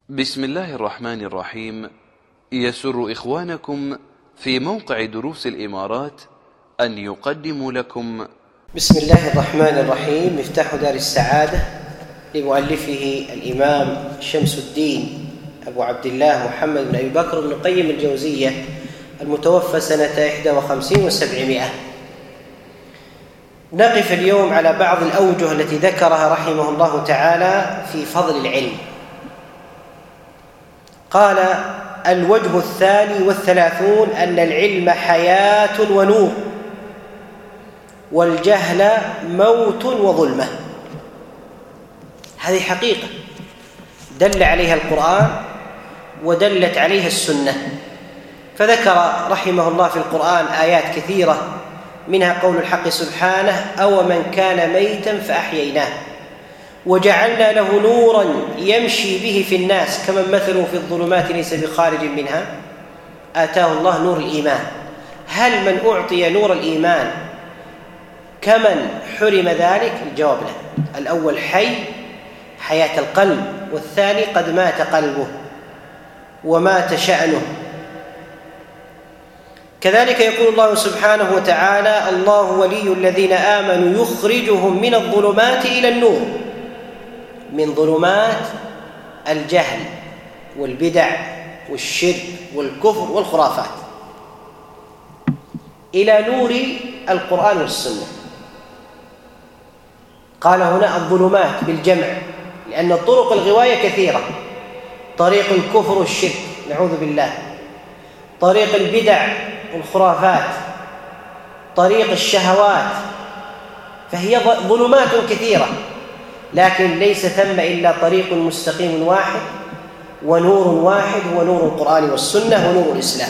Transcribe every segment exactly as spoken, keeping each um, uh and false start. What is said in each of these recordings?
بسم الله الرحمن الرحيم. يسر إخوانكم في موقع دروس الإمارات أن يقدموا لكم بسم الله الرحمن الرحيم. مفتاح دار السعادة لمؤلفه الإمام شمس الدين أبو عبد الله محمد بن أبي بكر بن قيم الجوزية المتوفى سنة إحدى وخمسين وسبعمائة. نقف اليوم على بعض الأوجه التي ذكرها رحمه الله تعالى في فضل العلم. قال: الوجه الثاني والثلاثون أن العلم حياة ونور، والجهل موت وظلمة. هذه حقيقة دل عليها القرآن ودلت عليها السنة. فذكر رحمه الله في القرآن آيات كثيرة، منها قول الحق سبحانه: أو من كان ميتا فأحييناه وجعلنا له نورا يمشي به في الناس كمن مثله في الظلمات ليس بخارج منها آتاه الله نور الإيمان. هل من أعطي نور الإيمان كمن حرم ذلك؟ الجواب لا. الأول حي حياة القلب، والثاني قد مات قلبه ومات شأنه. كذلك يقول الله سبحانه وتعالى: الله ولي الذين آمنوا يخرجهم من الظلمات إلى النور، من ظلمات الجهل والبدع والشرك والكفر والخرافات إلى نور القرآن والسنة. قال هنا الظلمات بالجمع، لأن طرق الغواية كثيرة: طريق الكفر والشرك نعوذ بالله، طريق البدع والخرافات، طريق الشهوات، فهي ظلمات كثيرة، لكن ليس ثم إلا طريق مستقيم واحد ونور واحد، هو نور القرآن والسنة ونور الإسلام.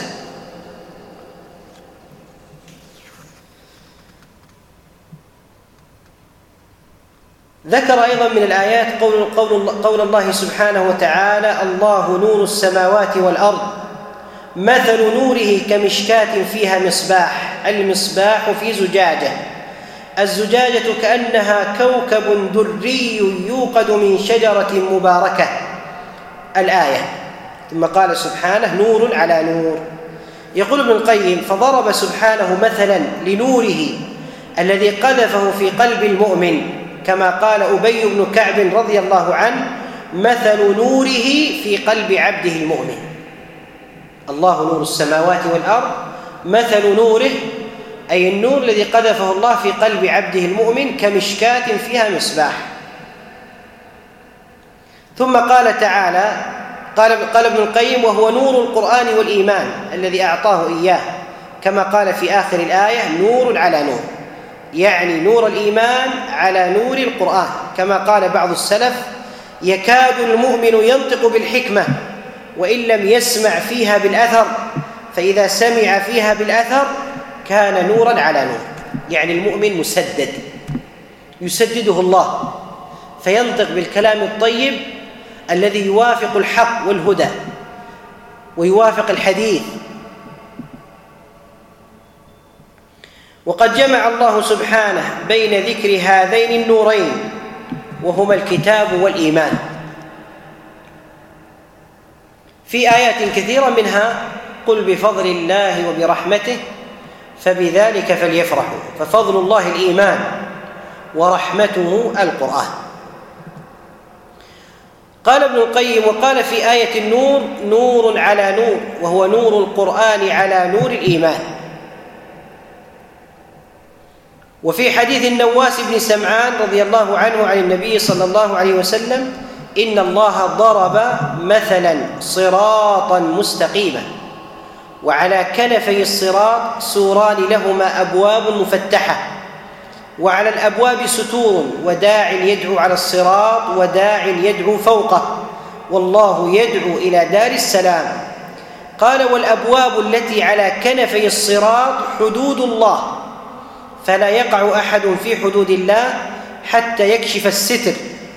ذكر أيضا من الآيات قول, قول, قول الله سبحانه وتعالى: الله نور السماوات والأرض مثل نوره كمشكاة فيها مصباح، المصباح في زجاجة، الزجاجة كأنها كوكب دري يوقد من شجرة مباركة. الآية. ثم قال سبحانه: نور على نور. يقول ابن القيم: فضرب سبحانه مثلا لنوره الذي قذفه في قلب المؤمن، كما قال أبي بن كعب رضي الله عنه: مثل نوره في قلب عبده المؤمن. الله نور السماوات والأرض، مثل نوره أي النور الذي قذفه الله في قلب عبده المؤمن كمشكاة فيها مصباح. ثم قال تعالى، قال, قال ابن القيم: وهو نور القرآن والإيمان الذي أعطاه إياه، كما قال في آخر الآية: نور على نور، يعني نور الإيمان على نور القرآن، كما قال بعض السلف: يكاد المؤمن ينطق بالحكمة وإن لم يسمع فيها بالأثر، فإذا سمع فيها بالأثر كان نورا على نور. يعني المؤمن مسدد، يسدده الله فينطق بالكلام الطيب الذي يوافق الحق والهدى ويوافق الحديث. وقد جمع الله سبحانه بين ذكر هذين النورين وهما الكتاب والإيمان في آيات كثيرة، منها: قل بفضل الله وبرحمته فبذلك فليفرحوا، ففضل الله الإيمان ورحمته القرآن. قال ابن القيم: وقال في آية النور: نور على نور، وهو نور القرآن على نور الإيمان. وفي حديث النواس بن سمعان رضي الله عنه عن النبي صلى الله عليه وسلم: إن الله ضرب مثلا صراطا مستقيما، وعلى كنفي الصراط سوران لهما أبواب مفتحة، وعلى الأبواب ستور، وداع يدعو على الصراط وداع يدعو فوقه، والله يدعو إلى دار السلام. قال: والأبواب التي على كنفي الصراط حدود الله، فلا يقع أحد في حدود الله حتى يكشف الستر،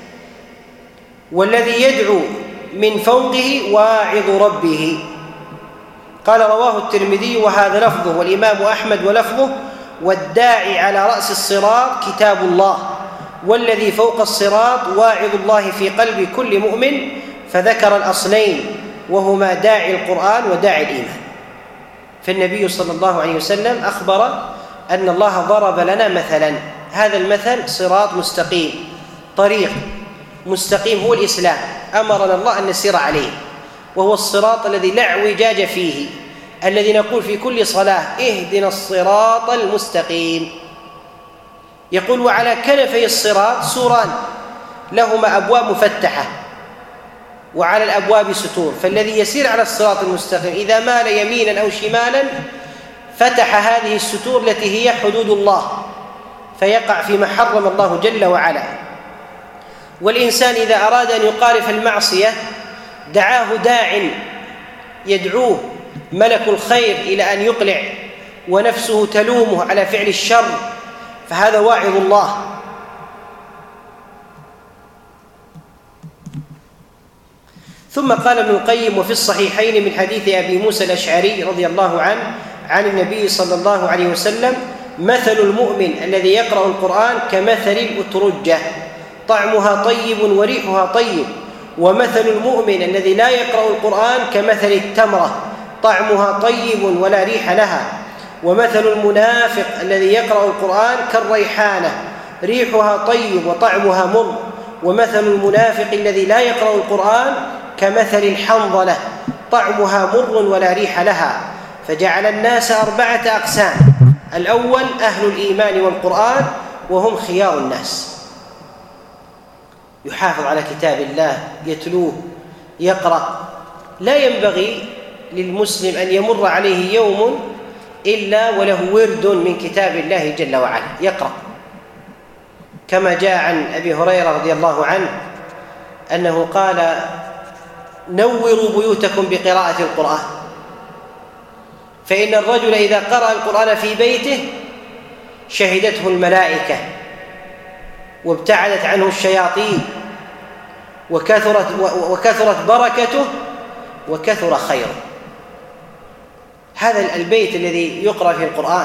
والذي يدعو من فوقه واعظ ربه. قال: رواه الترمذي وهذا لفظه، والإمام أحمد ولفظه: والداعي على رأس الصراط كتاب الله، والذي فوق الصراط واعظ الله في قلب كل مؤمن، فذكر الأصلين وهما داعي القرآن وداعي الإيمان. فالنبي صلى الله عليه وسلم أخبر أن الله ضرب لنا مثلا، هذا المثل صراط مستقيم، طريق مستقيم هو الإسلام، أمرنا الله أن نسير عليه، وهو الصراط الذي لا اعوجاج فيه، الذي نقول في كل صلاة اهدنا الصراط المستقيم. يقول وعلى كنفي الصراط سوران لهما أبواب مفتحة وعلى الأبواب ستور، فالذي يسير على الصراط المستقيم إذا مال يمينا أو شمالا فتح هذه الستور التي هي حدود الله فيقع فيما حرم الله جل وعلا. والإنسان إذا أراد أن يقارف المعصية دعاه داع يدعوه ملك الخير إلى أن يقلع ونفسه تلومه على فعل الشر، فهذا واعظ الله. ثم قال ابن القيم وفي الصحيحين من حديث أبي موسى الأشعري رضي الله عنه عن النبي صلى الله عليه وسلم: مثل المؤمن الذي يقرأ القرآن كمثل الأترجة طعمها طيب وريحها طيب، ومثل المؤمن الذي لا يقرأ القرآن كمثل التمرة طعمها طيب ولا ريح لها، ومثل المنافق الذي يقرأ القرآن كالريحانة ريحها طيب وطعمها مر، ومثل المنافق الذي لا يقرأ القرآن كمثل الحنظلة طعمها مر ولا ريح لها. فجعل الناس أربعة أقسام: الأول أهل الإيمان والقرآن وهم خيار الناس، يحافظ على كتاب الله يتلوه يقرأ، لا ينبغي للمسلم أن يمر عليه يوم إلا وله ورد من كتاب الله جل وعلا يقرأ، كما جاء عن أبي هريرة رضي الله عنه أنه قال: نوروا بيوتكم بقراءة القرآن، فإن الرجل إذا قرأ القرآن في بيته شهدته الملائكة وابتعدت عنه الشياطين وكثرت, وكثرت بركته وكثر خيره. هذا البيت الذي يقرأ فيه القرآن.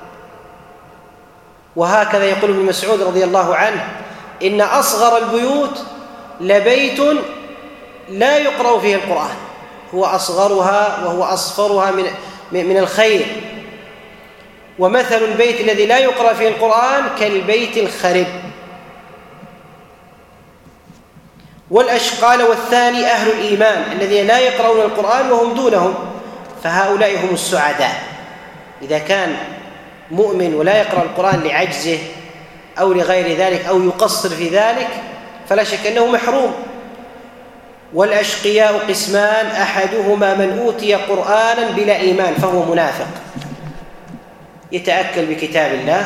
وهكذا يقول ابن مسعود رضي الله عنه: إن أصغر البيوت لبيت لا يقرأ فيه القرآن، هو أصغرها وهو أصفرها من من الخير. ومثل البيت الذي لا يقرأ فيه القرآن كالبيت الخرب. والأشقال والثاني أهل الإيمان الذين لا يقرؤون القرآن وهم دونهم، فهؤلاء هم السعداء. إذا كان مؤمن ولا يقرأ القرآن لعجزه أو لغير ذلك أو يقصر في ذلك فلا شك أنه محروم. والأشقياء قسمان: أحدهما من أوتي قرآنا بلا إيمان فهو منافق يتأكل بكتاب الله،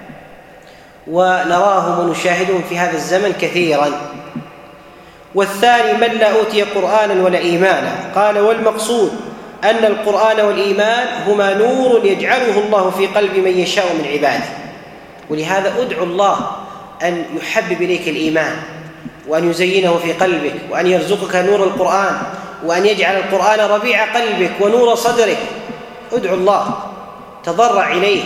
ونراهم ونشاهدهم في هذا الزمن كثيرا. والثاني من لا أوتي قرآنا ولا إيمانا. قال: والمقصود أن القرآن والإيمان هما نور يجعله الله في قلب من يشاء من عباده. ولهذا أدعو الله أن يحبب إليك الإيمان وأن يزينه في قلبك، وأن يرزقك نور القرآن، وأن يجعل القرآن ربيع قلبك ونور صدرك. ادعو الله، تضرع إليه.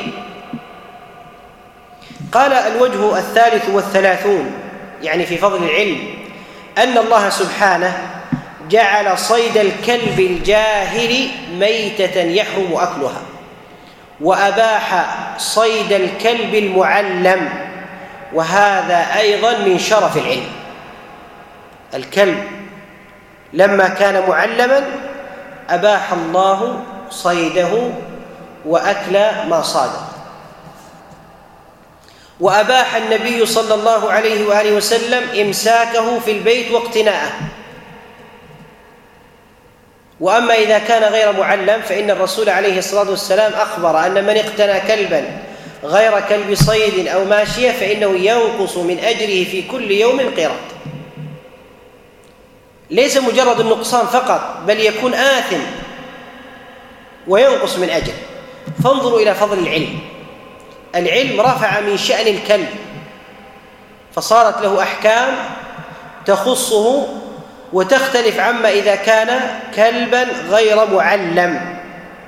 قال: الوجه الثالث والثلاثون يعني في فضل العلم أن الله سبحانه جعل صيد الكلب الجاهل ميتة يحرم أكلها، وأباح صيد الكلب المعلم، وهذا أيضا من شرف العلم. الكلب لما كان معلما أباح الله صيده وأكل ما صاده. وأباح النبي صلى الله عليه وآله وسلم إمساكه في البيت واقتناءه. وأما إذا كان غير معلم فإن الرسول عليه الصلاة والسلام أخبر أن من اقتنى كلبا غير كلب صيد أو ماشية فإنه ينقص من أجره في كل يوم قيراط. ليس مجرد النقصان فقط، بل يكون آثم وينقص من أجر. فانظروا إلى فضل العلم. العلم رفع من شأن الكلب فصارت له أحكام تخصه وتختلف عما إذا كان كلبا غير معلم.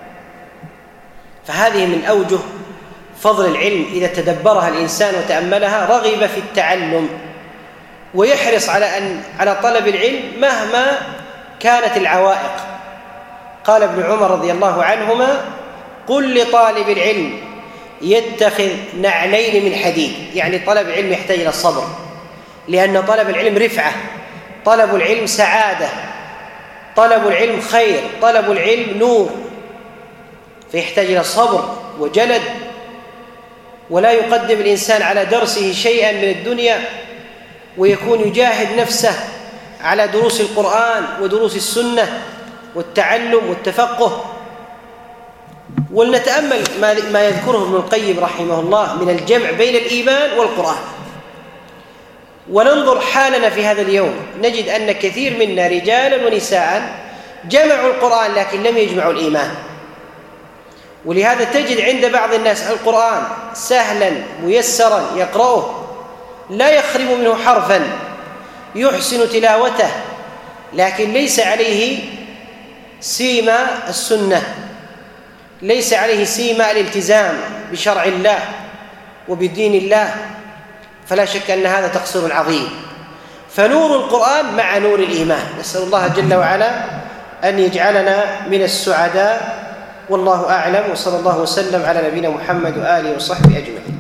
فهذه من أوجه فضل العلم إذا تدبرها الإنسان وتأملها، رغب في التعلم ويحرص على أن على طلب العلم مهما كانت العوائق. قال ابن عمر رضي الله عنهما: قل لطالب العلم يتخذ نعلين من حديد. يعني طلب العلم يحتاج إلى الصبر، لأن طلب العلم رفعة، طلب العلم سعادة، طلب العلم خير، طلب العلم نور، فيحتاج إلى صبر وجلد. ولا يقدم الإنسان على درسه شيئا من الدنيا ويكون يجاهد نفسه على دروس القرآن ودروس السنة والتعلم والتفقه. ولنتأمل ما يذكره ابن القيم رحمه الله من الجمع بين الإيمان والقرآن، وننظر حالنا في هذا اليوم، نجد أن كثير منا رجالا ونساء جمعوا القرآن لكن لم يجمعوا الإيمان. ولهذا تجد عند بعض الناس القرآن سهلا ميسرا يقرأه، لا يخرم منه حرفا، يحسن تلاوته، لكن ليس عليه سيما السنة، ليس عليه سيما الالتزام بشرع الله وبدين الله، فلا شك أن هذا تقصير عظيم. فنور القرآن مع نور الإيمان. نسأل الله جل وعلا أن يجعلنا من السعداء، والله أعلم، وصلى الله وسلم على نبينا محمد وآله وصحبه أجمعين.